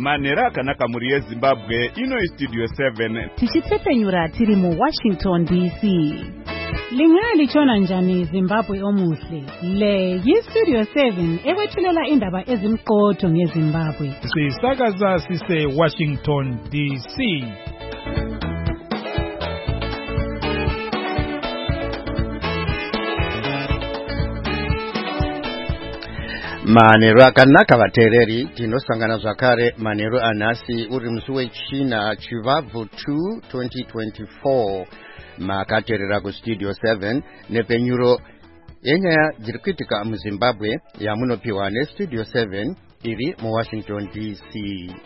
manhero akanaka mhuri yeZimbabwe. Ino iStudio 7 tichitsepenyura tiri muWashington DC. Lingalichona njani Zimbabwe omuhle? Le yiStudio 7 ekwethulela indaba ezimqotho ngeZimbabwe. Sisakaza sise Washington DC. Manhero akanaka vateereri, tinosangana zvakare manhero anhasi uri musi wechina chivabvu 2 2024 makateerera kuStudio 7 nepenyuro yenyaya dziri kuitika muZimbabwe yamunopiwa neStudio 7 iri muWashington DC.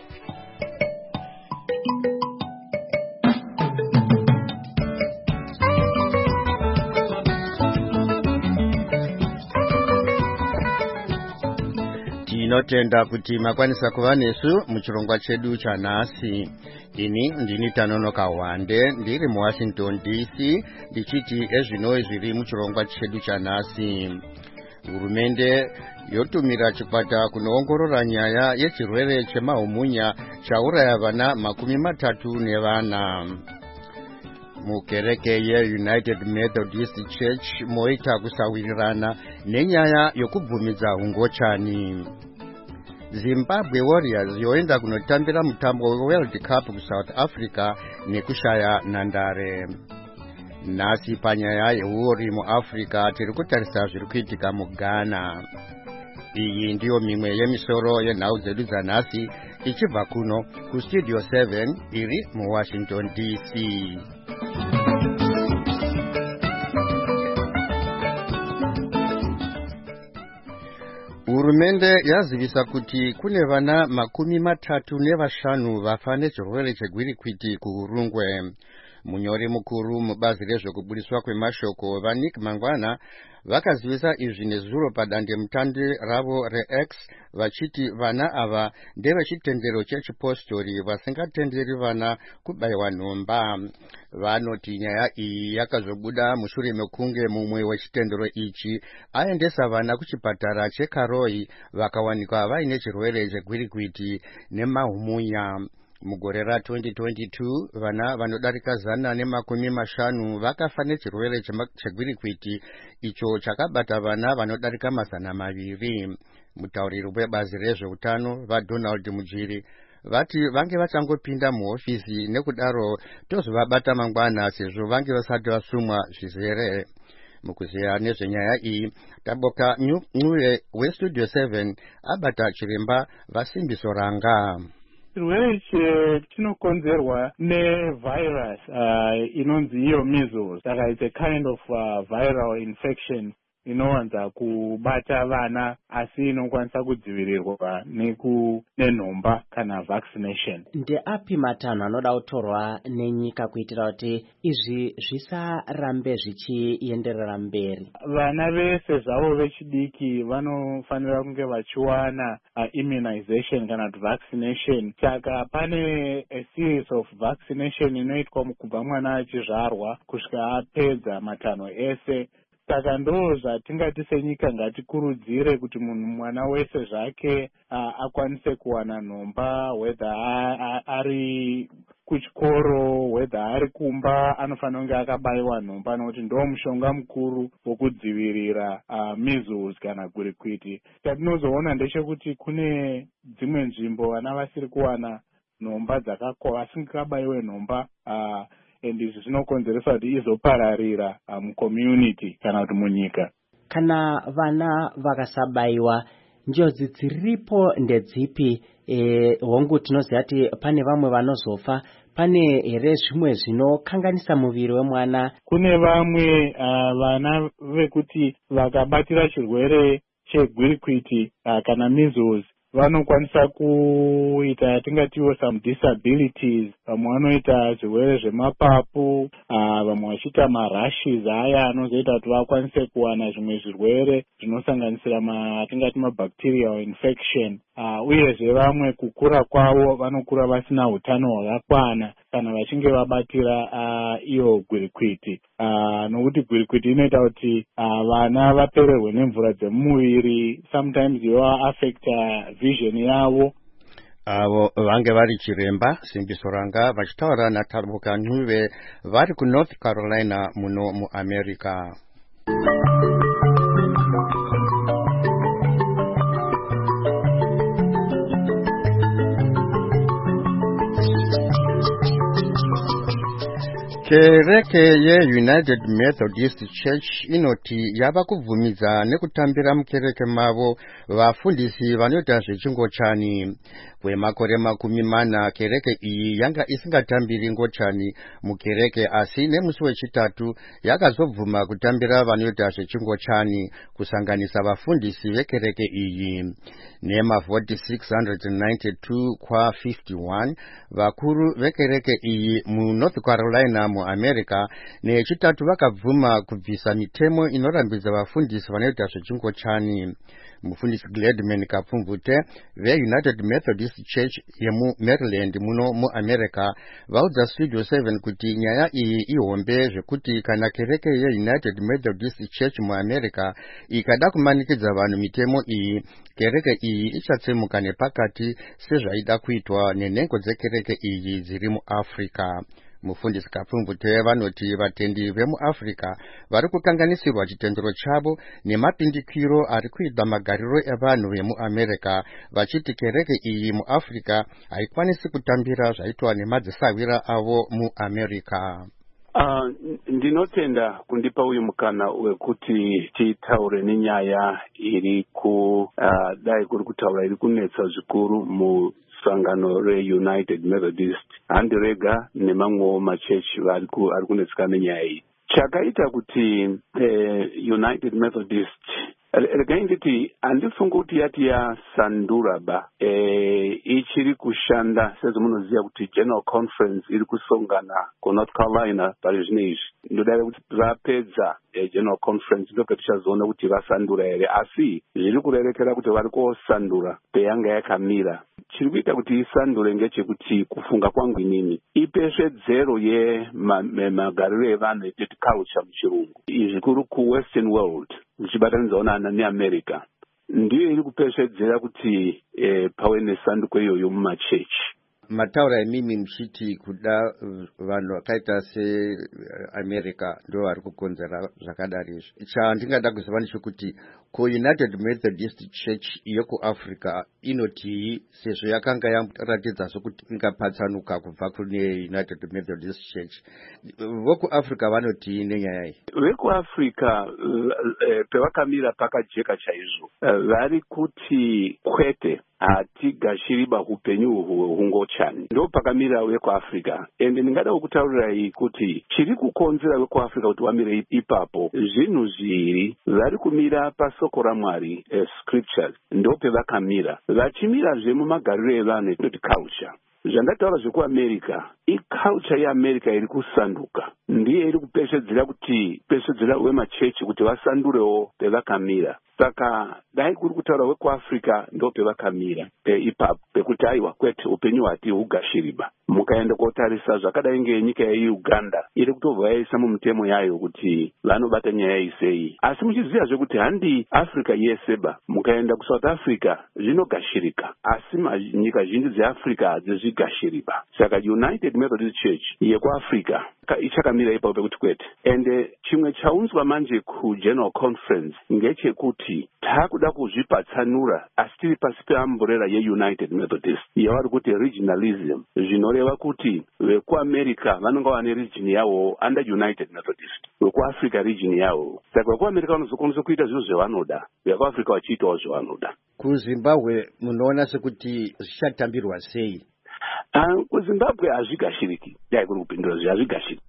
Tinotenda kuti makwanisa kuva nesu muchirongwa chedu chanhasi. Ini ndini Tanonoka Wande ndiri muWashington DC ndichiti ezvino zviri muchirongwa chedu chanhasi. Hurumende yotumira chikwata kunoongorora nyaya yechirwere chemahumunya chauraya vana 34. Mukereke yeUnited Methodist Church moita kusawirirana nenyaya yokubvumidza hungochani. Zimbabwe Warriors yoenda kunotambira mutambo weWorld Cup kuSouth Africa nekushaya nhandare. Nhasi panyaya yehuori muAfrica tiri kutarisa zviri kuitika muGhana. Iyi ndiyo mimwe yemisoro yenhau dzedu dzanhasi ichibva kuno kuStudio 7 iri muWashington DC. Hurumende yazivisa kuti kune vana 35 vafa nechirwere chegwirikwiti kuHurungwe. Munyori mukuru mubazi rezvekubudiswa kwemashoko vaNick Mangwana vakazivisa izvi nezuro padandemutande ravo reX vachiti vana ava ndevechitendero chechipostori vasingatenderi vana kubayiwa nhomba. Vanoti nyaya iyi yakazobuda mushure mekunge mumwe wechitendero ichi aendesa vana kuchipatara cheKaroi vakawanikwa vaine chirwere chegwirikwiti nemahumunya. Mugore ra2022 vana vanodarika 150 vakafa nechirwere chegwirikwiti icho chakabata vana vanodarika 200. Mutauriri webazi rezveutano vaDonald Mujiri vati vange vachangopinda muhofisi nekudaro tozovabata mangwana sezvo vange vasati vasumwa zvizere. Mukuziya nezvenyaya iyi taboka Ncube weStudio 7 abata chiremba Vasimbiso Ranga. Chirwere ichi chinokonzerwa nevirus inonzi iyo measles. Saka it's a kind of viral infection inowanza kubata vana asi inokwanisa kudzivirirwa nenhomba kana vaccination. Ndeapi matanho anoda kutorwa nenyika kuitira kuti izvi zvisarambe zvichienderera mberi? Vana vese zvavo vechidiki vanofanira kunge vachiwana immunization kana vaccination. Saka pane a series of vaccination inoitwa kubva mwana achizvarwa kusvika apedza matanho ese. Saka ndo zvatingati senyika ngatikurudzire kuti mwana wese zvake akwanise kuwana nhomba, whether ari kuchikoro, whether ari kumba, anofanira kunge akabayiwa nhomba nokuti ndo mushonga mukuru wokudzivirira measles kana gwirikwiti. Chatinozoona ndechekuti kune dzimwe nzvimbo vana vasiri kuwana nhomba vasingabayiwe nhomba and izvi zvinokonzeresa kuti izopararira mucommunity kana kuti munyika. Kana vana vakasabayiwa, njodzi dziripo ndedzipi? Hongu tinoziva kuti pane vamwe vanozofa. Pane here zvimwe zvinokanganisa muviri wemwana? Kune vamwe vana vekuti vakabatira chirwere chegwirikwiti kana measles vanokwanisa kuita yatingatiwo some disabilities. Vamwe vanoita zvirwere zvemapapu, vamwe vachiita marashes aya anozoita kuti vakwanise kuwana zvimwe zvirwere zvinosanganisira tingati mabacterial infection. Uyezve vamwe kukura kwavo vanokura vasina utano hwakakwana kana vachinge vabatira iyo gwirikwiti. Nokuti gwirikwiti inoita kuti vana vapererwe nemvura dzemuviri, sometimes yoa affect vision yavo. avo vange vari chiremba simbiso ranga vachitaura naTarubuka Nhuve vari kuNorth Carolina muno muAmerica. Kereke ye-United Methodist Church inoti yava kubvumidza nekutambira mukereke mavo vafundisi vanoita zvechingochani. Kwemakore 40 kereke iyi yanga isingatambiri ngochani mukereke, asi nemusi wechitatu yakazobvuma kutambira vanoita zvechingochani kusanganisa vafundisi vekereke iyi. Nemavhoti 692 kwa 51 vakuru vekereke iyi muNorth Carolina muAmerica nechitatu vakabvuma kubvisa mitemo inorambidza vafundisi vanoita zvechingochani. Mufundisi Gladman Kapfumvute ve-United Methodist Church yemuMaryland muno muAmerica vaudza Studio 7 kuti nyaya iyi ihombe zvekuti kana kereke ye-United Methodist Church muAmerica ikada kumanikidza vanhu mitemo iyi, kereke iyi ichatsemuka nepakati sezvaida kuitwa nenhengo dzekereke iyi dziri muAfrica. Mufundisi Kapfumvute vanoti vatendi vemuAfrica vari kukanganisirwa chitendero chavo nemapindikiro ari kuita magariro evanhu vemuAmerica, vachiti kereke iyi muAfrica haikwanisi kutambira zvaitwa nemadzisawira avo muAmerica. Ndinotenda kundipa uyu mukana wekuti titaure nenyaya iri dai kuri kutaura iri kunetsa zvikuru musangano re-United Methodist handirega nemamwewo machechi ari kunetsika nenyaya iyi. Chakaita kuti United Methodist regai nditi handifunga kuti yati yasandura ba ichiri kushanda sezvamunoziva kuti General Conference iri kusongana kuNorth Carolina pari zvino izvi. Ndodada kuti vapedza General Conference ndoka tichazoona kuti vasandura here, asi zviri kurerekera kuti vari kosandura peyanga yakamira. Chiri kuita kuti isandure ngechekuti kufunga kwangu inini ipesvedzero yemagariro evanhu etiti culture muchirungu, izvi kuri kuWestern world zvichibatanidzawo neAmerica, ndiyo iri kupesvedzera kuti pave nesanduko iyoyo mumachechi. Mataura emimi muchiti kuda vanhu vakaita seAmerica ndo vari kukonzera zvakadari izvi. Chandingada kuziva ndechekuti kuUnited Methodist Church yekuAfrica inoti sezvo yakanga yaratidza sokuti ingapatsanuka kubva kune United Methodist Church, vokuAfrica vanoti nenyaya iyi. VekuAfrica pevakamira pakajeka chaizvo, vari kuti kwete hatigashiriba upenyu hungochani, ndo pakamira vekuAfrica. Ende ndingada kutaurirai kuti chiri kukonzera vekuAfrica kuti vamire ipapo zvinhu zviri. Vari kumira pasoko raMwari, scriptures, ndo pevakamira. Vachimira zvemumagariro evanhu etoti culture. Zvandataura zvekuAmerica, iculture yeAmerica iri kusanduka, ndiye iri kupesvedzera kuti pesvedzera wemachechi kuti vasandurewo pevakamira. Saka dai kuri kutaura wekuAfrica ndo pevakamira ipapo pekuti aiwa kwete upenyu hati hugashiriba. Mukaenda kotarisa zvakadai ngenyika yeUganda iri kutobva yaisa mumutemo yayo kuti vanobata nyaya iyi sei, asi muchiziva zvekuti handi Africa yeseba. Mukaenda kuSouth Africa zvinogashirika, asi nyika zhinji dzeAfrica hadzizvigashiriba. Saka United Methodist Church yekuAfrica ichakamira ipapo pekuti kwete. Ende chimwe chaunzwa manje kuGeneral Conference ngechekuti takuda kuzvipatsanura asi tiri pasi peamburera yeUnited Methodist yavari kuti regionalism, zvinoreva kuti vekuAmerica vanonga vane region yavo under United Methodist, vekuAfrica region yavo. Saka vekuAmerica vanozokwanisa kuita zviro zvavanoda, vekuAfrica vachiitawo zvavanoda. KuZimbabwe munoona sekuti zvichatambirwa sei? KuZimbabwe hazvigashiriki, dai kuri kupindura hazvigashiriki.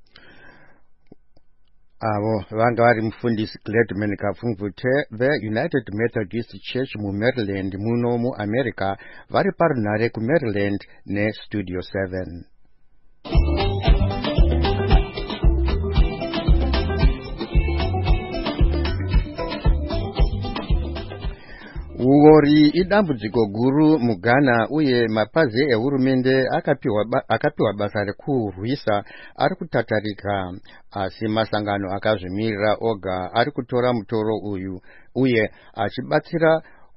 Avo vanga vari mufundisi Gladman Kapfumvute ve-United Methodist Church muMaryland muno muAmerica vari parunhare kuMaryland neStudio 7. Uori idambudziko guru muGhana uye mapazi ehurumende akapiwa basa rekurwisa ari kutatarika, asi masangano akazvimirira oga ari kutora mutoro uyu uye achibatsira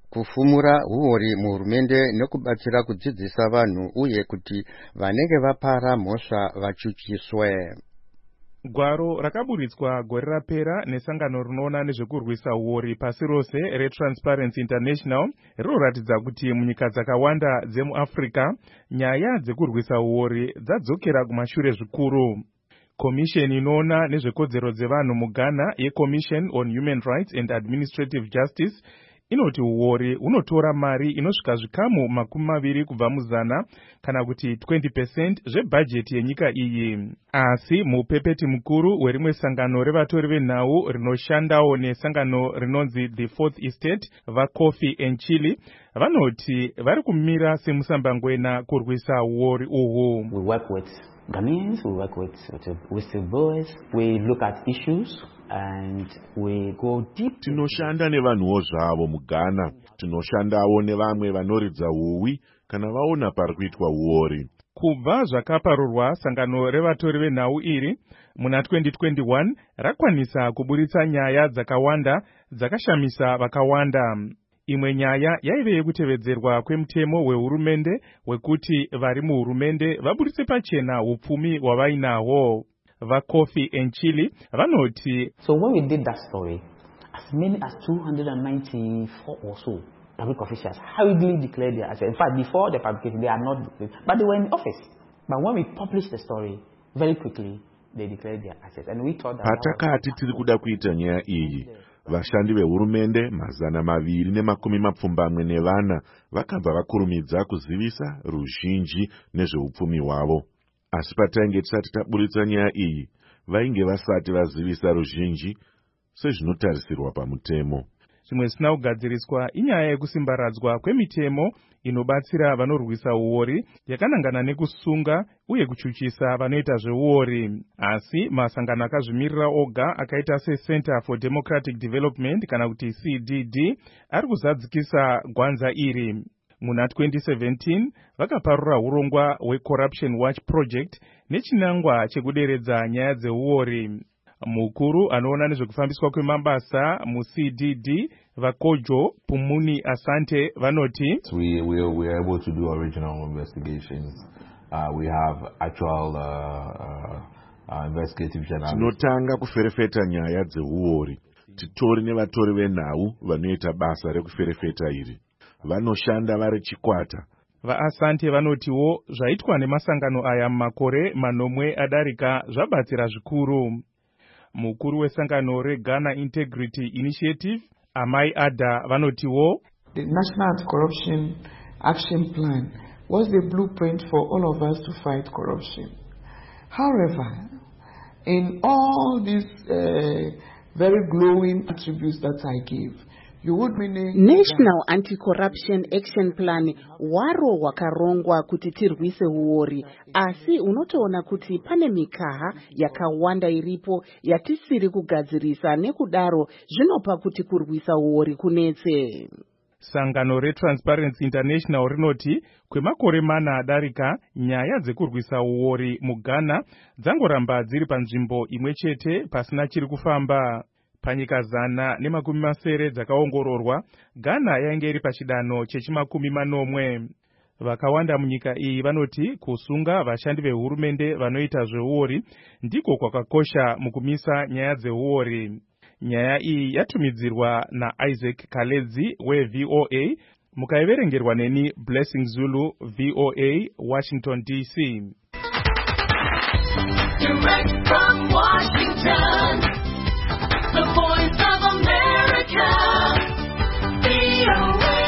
kufumura uori muhurumende nekubatsira kudzidzisa vanhu uye kuti vanenge vapara mhosva vachukiswe. Gwaro rakaburitswa gore rapera nesangano rinoona nezvekurwisa uori pasi rose reTransparency International rinoratidza kuti munyika dzakawanda dzemuAfrica nyaya dzekurwisa uori dzadzokera kumashure zvikuru. Komisheni inoona nezvekodzero dzevanhu muGhana yeCommission on Human Rights and Administrative Justice inoti uori unotora mari inosvika zvikamu 20 kubva muzana kana kuti 20% zvebhajeti yenyika iyi. Asi mupepeti mukuru werimwe sangano revatori venhau rinoshandawo nesangano rinonzi The Fourth Estate vaKofi Enchili vanoti vari kumira semusambangwena kurwisa uori uhu. We work with Ghanaians, we work with whistleblowers, we look at issues and we go deep. Tinoshanda nevanhuwo zvavo muGhana, tinoshandawo nevamwe vanoridza huwi kana vaona pari kuitwa uori. Kubva zvakaparurwa sangano revatori venhau iri muna 2021 rakwanisa kuburitsa nyaya dzakawanda dzakashamisa vakawanda. Imwe nyaya yaive yekutevedzerwa kwemutemo wehurumende wekuti vari muhurumende vaburitse pachena upfumi hwavainahwo. VaKofi Enchili vanoti, so when we did that story, as many as 294 or so public officials hurriedly declared their assets. In fact, before the publication, they are not declared, but they were in office. But when we published the story, very quickly, they declared their assets. And we thought that... Patakati tiri kuda kuita nyaya iyi, vashandi vehurumende 224 vakabva vakurumidza kuzivisa ruzhinji nezveupfumi hwavo. Asi patainge tisati taburitsa nyaya iyi, vainge vasati vazivisa ruzhinji sezvinotarisirwa pamutemo. Zvimwe zvisina kugadziriswa inyaya yekusimbaradzwa kwemitemo inobatsira vanorwisa uori yakanangana nekusunga uye kuchuchisa vanoita zveuori. Asi masangano akazvimirira oga akaita seCenter for Democratic Development kana kuti CDD ari kuzadzikisa gwanza iri. Muna 2017 vakaparura urongwa hweCorruption Watch Project nechinangwa chekuderedza nyaya dzeuori. Mukuru anoona nezvekufambiswa kwemabasa muCDD vaKojo Pumuni Asante vanoti, we are able to do original investigations. We have actual investigative journalists. Tinotanga kuferefeta nyaya dzeuori. Titori nevatori venhau vanoita basa rekuferefeta iri. Vanoshanda vari chikwata. VaAsante vanotiwo zvaitwa nemasangano aya mumakore 9 adarika zvabatsira zvikuru. Mukuru wesangano reGhana Integrity Initiative Amai Ada vanotiwo, the National Anti-Corruption Action Plan was the blueprint for all of us to fight corruption. However, in all these very glowing attributes that I gave, National Anti-Corruption Action Plan waro wakarongwa kuti tirwise uori, asi unotoona kuti pane mikaha yakawanda iripo yatisiri kugadzirisa, nekudaro zvinopa kuti kurwisa uori kunetse. Sangano reTransparency International rinoti kwemakore 4 adarika nyaya dzekurwisa uori muGhana dzangoramba dziri panzvimbo imwe chete pasina chiri kufamba. Panyika 170 dzakaongororwa, Ghana yainge iri pachidanho chechi-40. Vakawanda munyika iyi vanoti kusunga vashandi vehurumende vanoita zveuori ndiko kwakakosha mukumisa nyaya dzeuori. Nyaya iyi yatumidzirwa naIsaac Kaledzi weVOA, mukaiverengerwa neni Blessing Zulu, VOA, Washington DC. Direct from Washington, the Voice of America, VOA.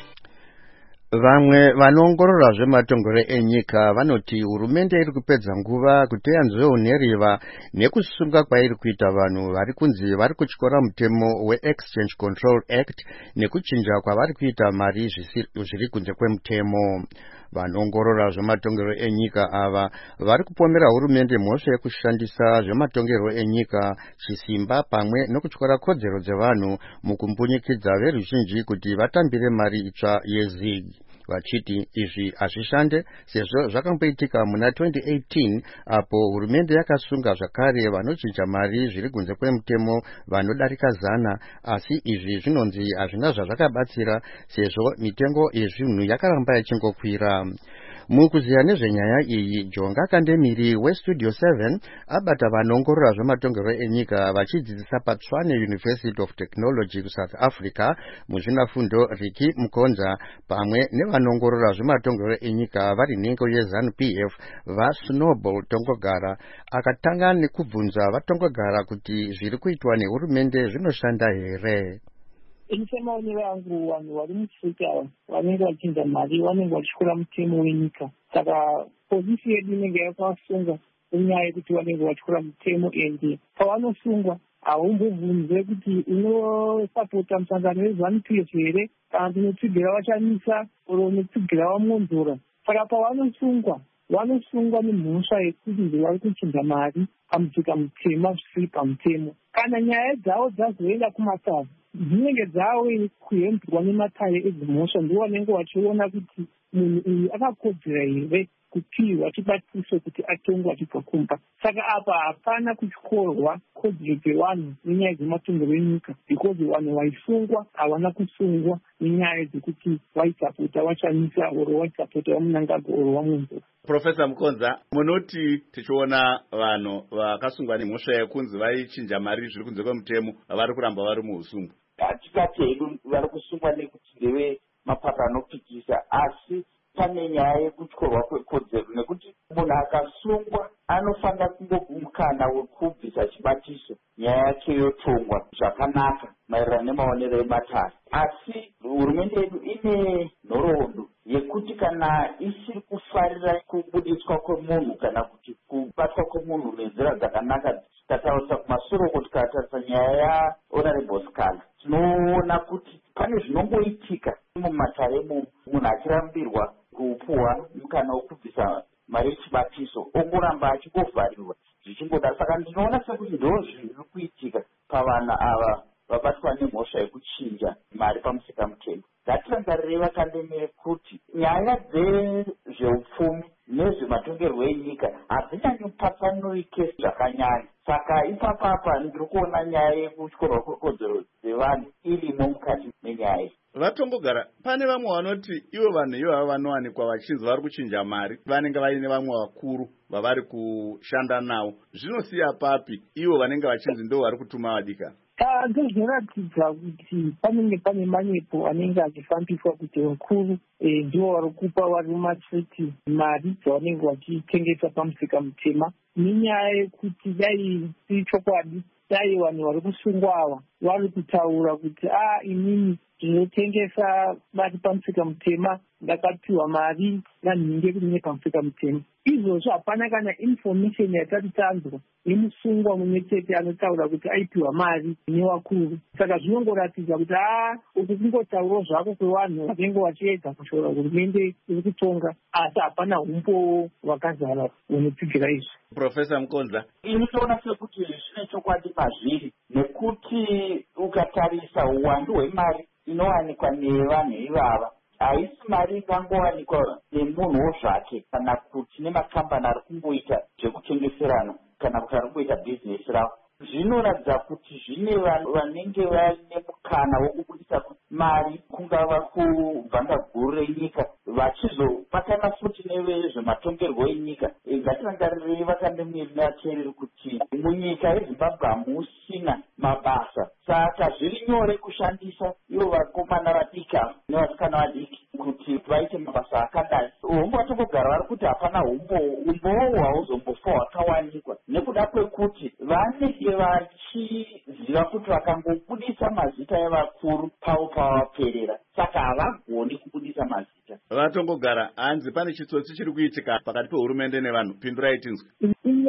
Vamwe vanoongorora zvematongero enyika vanoti hurumende iri kupedza nguva kuti yanzveonheriva nekusunga kwairi kuita vanhu vari kunzi vari kutyora mutemo weExchange Control Act nekuchinja kwavari kuita mari zviri kunze kwemutemo. Vanoongorora zvematongero enyika ava vari kupomera hurumende mhosva yekushandisa zvematongero enyika chisimba pamwe nokutyora kodzero dzevanhu mukumbunyikidza veruzhinji kuti vatambire mari itsva yeZIG. vachiti izvi hazvishande sezvo zvakamboitika muna 2018 apo hurumende yakasunga zvakare vanochinja mari zviri kunze kwemutemo vanodarika 100, asi izvi zvinonzi hazvina zvazvakabatsira sezvo mitengo yezvinhu yakaramba ichingokwira. Mukuziya nezvenyaya iyi, Jonga Kandemiri weStudio 7 abata vanongorora zvematongerwo enyika vachidzidzisa paTshwane University of Technology kuSouth Africa muzvinafundo Riki Mkonza pamwe nevanongorora zvematongerwo enyika vari nhengo yeZANU-PF vaSnowball Tongogara, akatanga nekubvunza vatongogara kuti zviri kuitwa nehurumende zvinoshanda here. Inifemaonero yangu vanhu vari muafrica vanenge vachinja mari vanenge vachikwira mutemo wenyika, saka pozisi yedu inenge yakasunga nenyaya yekuti vanenge vachikwira mutemo, ende pavanosungwa haumbobvunze kuti unosapota musangano weZANU-PF here kana kuti unotsigira vachamisa oro unotsigira vamonzora. Saka vanosungwa nemhosva yekuti ndevari kuchinja mari pamudzika mutema zvisiri pamutemo. Kana nyaya dzavo dzazoenda kumatare dzinenge dzawe kuhembwa nematare edzimhosva, ndiwo vanenge vachiona kuti munhu uyu akakodzera here kupiwa chibatiso kuti atongwe achibva kumba. Saka apa hapana kutyorwa kodzero dzevanhu nenyaya dzematongerwo enyika, because vanhu vaisungwa havana kusungwa nenyaya dzekuti vaisapota vachamisa oro vaisapota vamunangagwa oro vamunzora. Profesa Mkonza, munoti tichiona vanhu vakasungwa nemhosva yekunzi vaichinja mari zviri kunze kwemutemo vari kuramba vari muusungwa? Hatikati hedu vari kusungwa nekuti ndeve mapato anopikisa, asi pane nyaya yekutyorwa kwekodzero, nekuti munhu akasungwa anofanira kungogumukana wekubvisa chibatiso, nyaya yake yotongwa zvakanaka maererano nemaonero ematare. Asi hurumende yedu ine nhoroondo yekuti kana isiri kufarira kubudiswa kwemunhu kana kuti kubatwa kwemunhu nenzira dzakanaka, tataurisa kumasoro kuti tikatarisa nyaya yaHonorable Skala, tinoona kuti pane zvinongoitika mumatare munhu achirambirwa kupuwa mukana wekubvisa mari yechibatiso ongoramba achingovharirwa zvichingoda. Saka ndinoona sekuti ndo zviri kuitika pavana ava vabatwa nemhosva yekuchinja mari pamusika mutemo. Ngatirangarirei vakandemere kuti nyaya dzezveupfumi nezvematongerwo enyika hadzinyanyopapanuike zvakanyanya. Saka ipapapa ndiri kuona nyaya yekutyorwa kwekodzero dzevanhu irimo mukati menyaya iyi. Vatongogara, pane vamwe vanoti ivo vanhu ivava vanowanikwa vachinzi vari kuchinja mari vanenge vaine vamwe vakuru vavari kushanda navo. Zvinosiya papi ivo vanenge vachinzi ndo vari kutuma vadika? Ndozvinoratidza kuti panenge pane manyepo anenge achifambiswa kuti vakuru ndivo vari kupa vari mumastriti mari dzavanenge vachitengesa pamusika mutema. Nenyaya yekuti dai siri chokwadi, dai vanhu vari kusungwa ava vari kutaura kuti inini ndinotengesa vari pamusika mutema, ndakapiwa mari nanhinge kuti pamusika mutema. Izvozvo hapana kana information yatati tanzwa yemusungwa mumwe chete anotaura kuti aipiwa mari nevakuru. Saka zvinongoratidza kuti uku kungotaurawo zvako kwevanhu vanenge vachiedza kushora hurumende iri kutonga, asi hapana umbo hwakazara hunotsigira izvi. Profesa Mkonza, inotoona sekuti zvine chokwadi mazviri, nekuti ukatarisa uwandu hwemari inowanikwa nevanhu ivava haisi mari ingangowanikwa nemunhuwo zvake kana kuti nemakambani ari kungoita zvekutengeserana kana kuti ari kungoita bhizinesi ravo. Zvinoratidza kuti zvine vanhu vanenge vaine mukana wokubudisa mari kungava kubvanga guru renyika vachizobatana futi nevezvematongerwo enyika. Ngatirangarirei vakandemiri nevateereri kuti munyika yeZimbabwe hamusina mabasa, saka zviri nyore kushandisa ivo vakomana vadika nevasikana vadiki kuti vaite mabasa akadai. Umbo vatongogara vari kuti hapana umbowo hauzombofa hwakawanikwa nekuda kwekuti vanenge vachiziva kuti vakangobudisa mazita evakuru pavo pavaperera, saka havagoni kubudisa mazita. Vatongogara, hanzi pane chitsotsi chiri kuitika pakati pehurumende nevanhu, pindurai tinzwe. Inyaya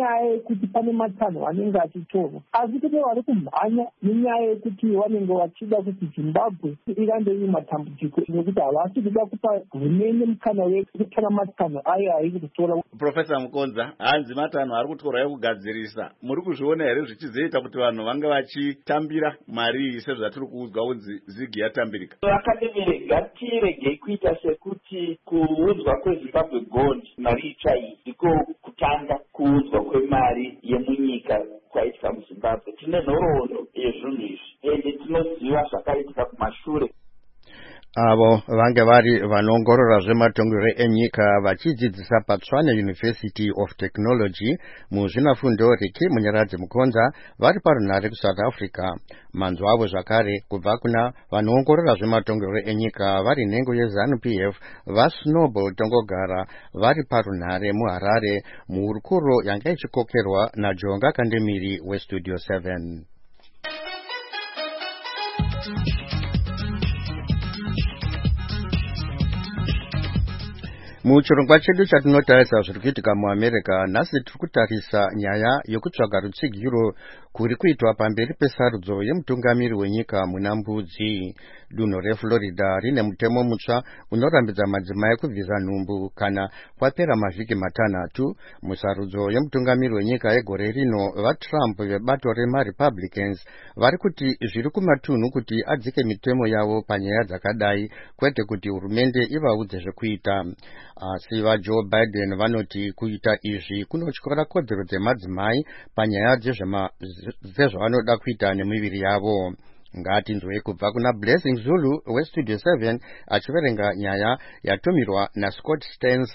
inyaya yekuti pane matanho anenge achitorwa, asi kune vari kumhanya nenyaya yekuti vanenge vachida kuti Zimbabwe irambe iri matambudziko nekuti havasi kuda kupa hurumende mukana wekutora matanho ayo airi kutora. Profesa Mukonza, hanzi matanho ari kutorwa ekugadzirisa, muri kuzviona here zvichizoita kuti vanhu vange vachitambira mari iyi sezvatiri kuudzwa kunzi zigi yatambirika? Vakademere ngatiregei kuita sekuti kuudzwa kweZimbabwe Gold mari itsva iyi ndiko kutanga kuudzwa kwemari yemunyika kwaitika muZimbabwe. Tine nhoroondo yezvinhu izvi ende tinoziva zvakaitika kumashure. Avo vange vari vanongorora zvematongero enyika vachidzidzisa paTshwane University of Technology muzvinafundo riki Munyaradzi Mukonza vari parunhare kuSouth Africa. Manzwa avo zvakare kubva kuna vanoongorora zvematongero enyika vari nhengo yeZANU-PF vaSnowball Tongogara vari parunhare muHarare muhurukuro yanga ichikokerwa naJonga Kandemiri weStudio 7. Muchirongwa chedu chatinotarisa zviri kuitika muAmerica, nhasi tiri kutarisa nyaya yokutsvaga rutsigiro kuri kuitwa pamberi pesarudzo yemutungamiri wenyika muna mbudzi. Dunhu reFlorida rine mutemo mutsva unorambidza madzimai kubvisa nhumbu kana kwapera mavhiki matanhatu. Musarudzo yemutungamiri wenyika egore rino, vaTrump vebato remaRepublicans vari kuti zviri kumatunhu kuti adzike mitemo yavo panyaya dzakadai, kwete kuti hurumende ivaudze zvekuita. Asi vaJoe Biden vanoti kuita izvi kunotyora kodzero dzemadzimai panyaya dzezvavanoda kuita nemiviri yavo. Ngatinzwei kubva kuna Blessing Zulu weStudio 7 achiverenga nyaya yatumirwa naScott Stearns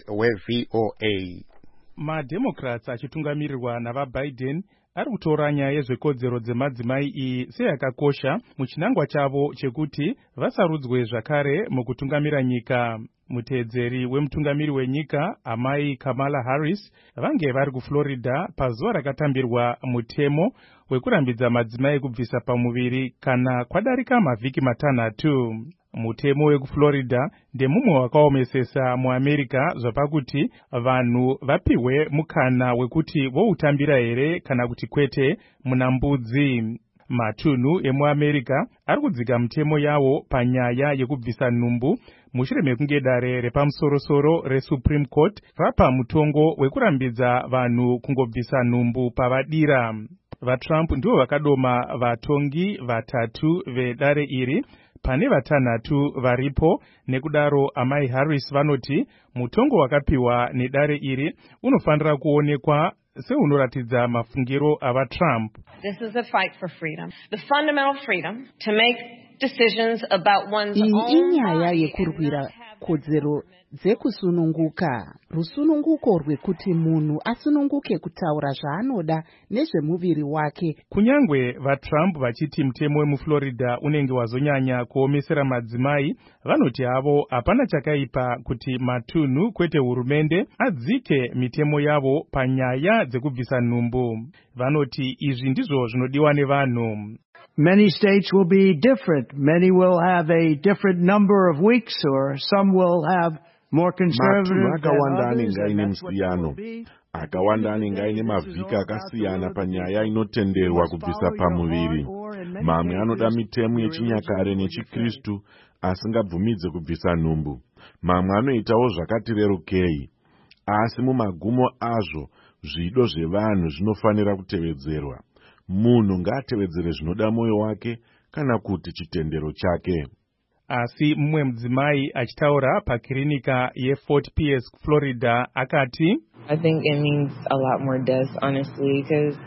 weVOA. MaDemocrats achitungamirirwa navaBiden ari kutora nyaya yezvekodzero dzemadzimai iyi seyakakosha muchinangwa chavo chekuti vasarudzwe zvakare mukutungamira nyika. Muteedzeri wemutungamiri wenyika amai Kamala Harris vange vari kuFlorida pazuva rakatambirwa mutemo wekurambidza madzimai kubvisa pamuviri kana kwadarika mavhiki matanhatu. Mutemo wekuFlorida ndemumwe wakaomesesa muAmerica zvapakuti vanhu vapiwe mukana wekuti voutambira here kana kuti kwete muna mbudzi. Matunhu emuAmerica ari kudzika mutemo yawo panyaya yekubvisa nhumbu mushure mekunge dare repamusoro-soro reSupreme Court rapa mutongo wekurambidza vanhu kungobvisa nhumbu pavadira. VaTrump ndivo vakadoma vatongi vatatu vedare iri pane vatanhatu varipo, nekudaro amai Harris vanoti mutongo wakapiwa nedare iri unofanira kuonekwa seunoratidza mafungiro avaTrump. This is a fight for freedom. The fundamental freedom to make decisions about one's own inyaya yekurwira kodzero dzekusununguka, rusununguko rwekuti munhu asununguke kutaura zvaanoda nezvemuviri wake. Kunyangwe vaTrump vachiti mutemo wemuFlorida unenge wazonyanya kuomesera madzimai, vanoti havo hapana chakaipa kuti matunhu kwete hurumende adzike mitemo yavo panyaya dzekubvisa nhumbu. Vanoti izvi ndizvo zvinodiwa nevanhu. Many states will be different. Many will have a different number of weeks, or some will have more conservative akawanda anenge aine musiyano, akawanda anenge aine mavhiki akasiyana panyaya inotenderwa kubvisa pamuviri. Mamwe anoda mitemo yechinyakare nechikristu asingabvumidze kubvisa nhumbu. Mamwe anoitawo zvakati rerukei, asi mumagumo azvo zvido zvevanhu zvinofanira kutevedzerwa. Munhu ngaatevedzere zvinoda mwoyo wake kana kuti chitendero chake. Asi mumwe mudzimai achitaura pakirinika yeFort Pierce Florida akati, I think it means a lot more deaths, honestly, because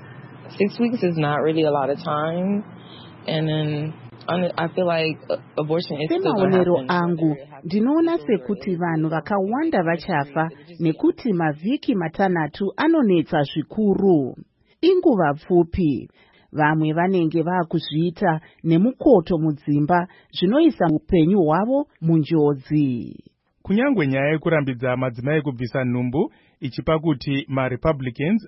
6 weeks is not really a lot of time, and then I feel like abortion is still going to happen. Angu ndinoona sekuti vanhu vakawanda vachafa nekuti mavhiki matanhatu anonetsa zvikuru. Inguva pfupi. Vamwe vanenge vakuzviita nemukoto mudzimba zvinoisa upenyu hwavo munjodzi. Kunyangwe nyaya yekurambidza madzimai kubvisa nhumbu ichipa kuti maRepublicans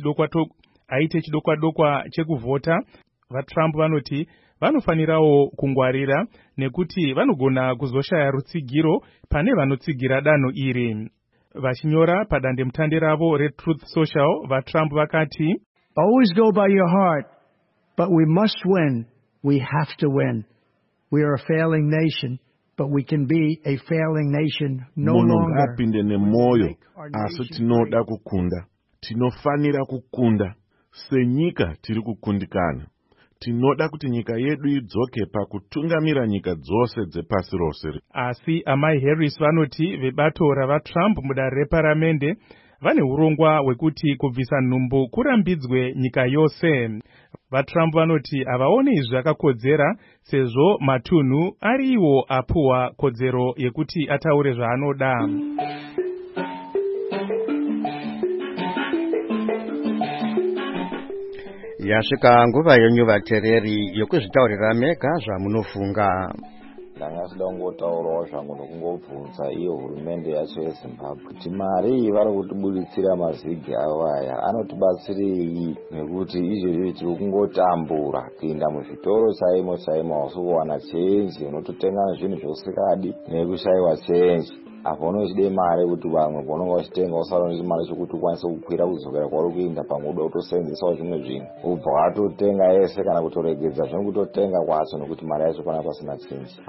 aite chidokwa-dokwa chekuvhota, vaTrump vanoti vanofanirawo kungwarira nekuti vanogona kuzoshaya rutsigiro pane vanotsigira danho iri. Vachinyora padandemutande ravo reTruth Social, vaTrump vakati, Always go by your heart, but we must win. We have to win. We are a failing nation, but we can be a failing nation no longer. Ngapinde nemoyo, asi tinoda kukunda. Tinofanira kukunda. Senyika tiri kukundikana. Tinoda kuti nyika yedu idzoke pakutungamira nyika dzose dzepasi rose. Asi amai Harris vanoti vebato ravaTrump mudare reparamende vane urongwa hwekuti kubvisa nhumbu kurambidzwe nyika yose. VaTrump vanoti havaoni zvakakodzera sezvo matunhu ari iwo apuwa kodzero yekuti ataure zvaanoda. Yasvika nguva yenyu vateereri yokuzvitaurira mega zvamunofunga. Ndanga sida kungotaurawo zvangu nokungobvunza iyo hurumende yacho yeZimbabwe kuti mari iyi vari kutibuditsira mazigi avo aya anotibatsirei, nekuti izvezvi tiri kungotambura kuenda muzvitoro chaimo chaimo usiwana chenji, unototenga zvinhu zvausikadi nekushayiwa chenji. Apo unochide mari kuti vamwe paunonga uchitenga usara nechimari chokuti ukwanise kukwira kudzokera kwauri kuenda pamwe uda kutoseenzesawo zvimwe zvinhu ubva watotenga yese kana kutoregedza zvino kutotenga kwacho nekuti mari yacho pana pasina chenji.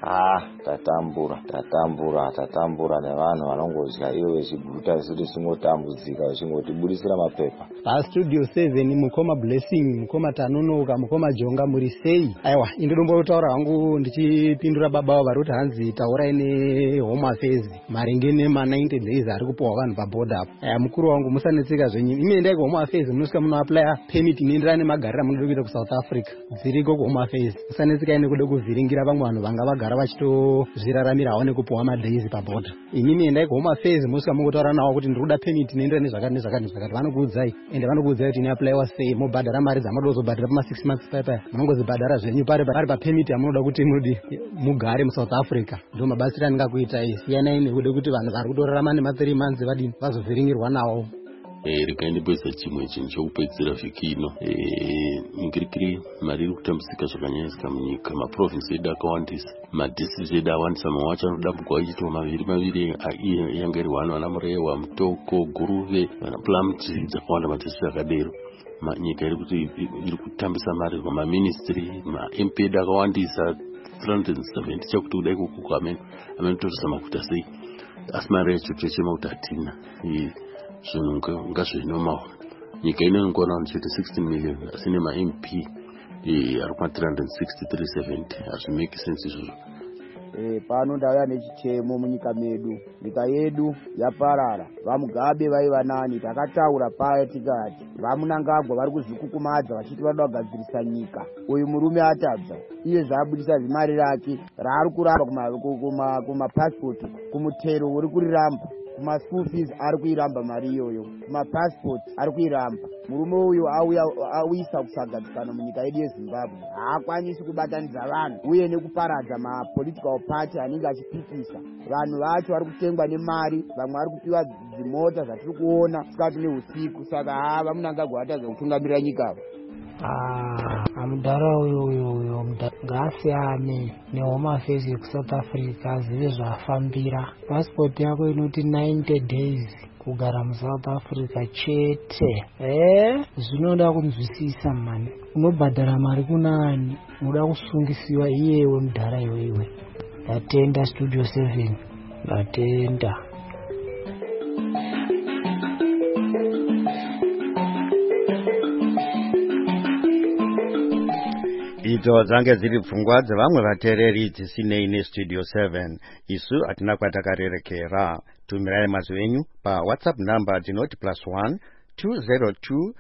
Tatambura nevanhu vanongodya iyo vechiguta isu tichingotambudzika vechingotibudisira mapepa. Studio 7 mukoma Blessing, mukoma Tanonoka, mukoma Jonga muri sei? Aiwa, indombotaura hangu ndichipindura baba vari kuti hanzi taurai neHome Affairs maringe nema90 days ari kupuwa vanhu paboda apo. Mukuru wangu musanetseka zvenyu. Imi endai kuHome Affairs munosvika munoapply permit inoenderana nemagariro amunoda kuita kuSouth Africa. Dziriko kuHome Affairs. Musanetseka nekuda kuvhiringira vamwe vanhu vanga vagara vachitozviraramira hawo nekupuwa madays paboda. Imi endai kuHome Affairs munosvika mungotaura nawo kuti ndiri kuda permit inoenderana nezvakati vanokuudzai. Ende vanokuudzai kuti inoapplywa sei, mobhadhara mari dzamunoda kuzobhadhara pama6 months paya. Munongozibhadhara zvenyu pari papermit yamunoda kuti mugare muSouth Africa. Ndo mabatsiro andingakuitai. Siyanai nekuda kuti vanhu vari kutorarama nema3 months vadini vazovhiringirwa nawo. Rikaendebwedza chimwe chinhu chokupedzisira vhiki ino. Ngirikiri mari iri kutambudzika zvakanyanyisika munyika. Maprovinsi edu akawandisa, madistrict edu awandisa, mamwe acho anodambuka achiitwa maviri yanga iri 1 vana Murewa, Mutoko, Guruve, vana Plumtree, dzakawanda madistrict akadero. Nyika iri kutambisa mari kwamaministry, maMP edu akawandisa 370 chakuti kudai kukuku amenotorisa makuta sei, asi mari yacho tochema kuti hatina. Zvinhu ngazvinomawo. Nyika ino inogona kuchita 16 million asi nemaMP ari kuma 360-370. Hazvimeki sense izvozvo. Pano ndauya nechichemo munyika medu. Nyika yedu yaparara. VaMugabe vaiva nani, takataura paya tikati vaMunangagwa vari kuzvikukumadza vachiti vada kugadzirisa nyika. Uyu murume atabva iye zvaabudisa zvimari rake raari kuramba kumapasipoti, kumutero uri kuriramba, kumaschool fees ari kuiramba mari iyoyo, kumapasipoti ari kuiramba. Murume uyu auyisa kusagadzikana munyika yedu yeZimbabwe. Haakwanisi kubatanidza vanhu uye nekuparadza mapolitical party anenge achipikisa. Vanhu vacho vari kutengwa nemari, vamwe vari kupiwa dzimota zvatiri kuona sikati neusiku. Saka vaMunangagwa vatadza kutungamirira nyika. Mudhara uyo ngaasiyane neHome Affairs yekuSouth Africa, azive zvafambira. Passport yako inoti 90 days kugara muSouth Africa chete. Zvinoda kunzwisisa mani. Unobhadhara mari kunani? Unoda kusungisiwa iyewe mudhara iwewe. Ndatenda Studio 7. Ndatenda. Idzo dzange dziri pfungwa dzevamwe vateereri dzisinei neStudio 7. Isu hatina kwatakarerekera. Tumirai mazwi enyu paWhatsApp number dzinoti +1 202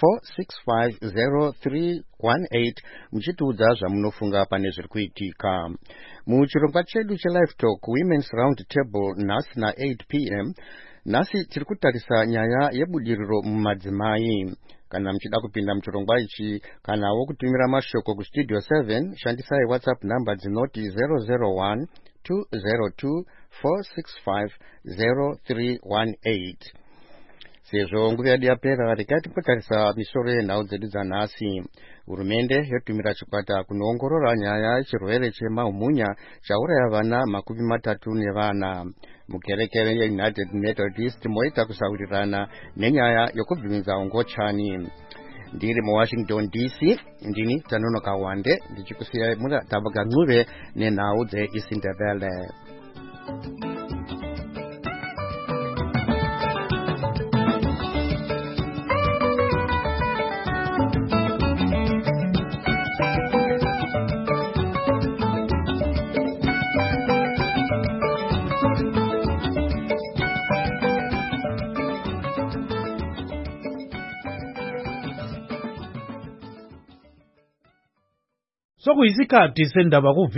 465 muchitiudza zvamunofunga pane zviri kuitika. Muchirongwa chedu cheLive Talk Women's Round Table nhasi na8 p.m. Nhasi tiri kutarisa nyaya yebudiriro mumadzimai. Kana muchida kupinda muchirongwa ichi kanawo kutumira mashoko kuStudio 7, shandisai WhatsApp number dzinoti 001 202 465 0318. sezvo nguva yedu yapera regai tipotarisa misoro yenhau dzedu dzanhasi. Hurumende yotumira chikwata kunoongorora nyaya yechirwere chemahumunya chauraya vana 34. Mukereke yeUnited Methodist moita kusaurirana nenyaya yokubvumidza ungochani. Ndiri muWashington DC, ndini Tanonoka Wande, ndichikusiyai Tabaka Ncube nenhau dzeIsindebele. Sokuyisikhathi sendaba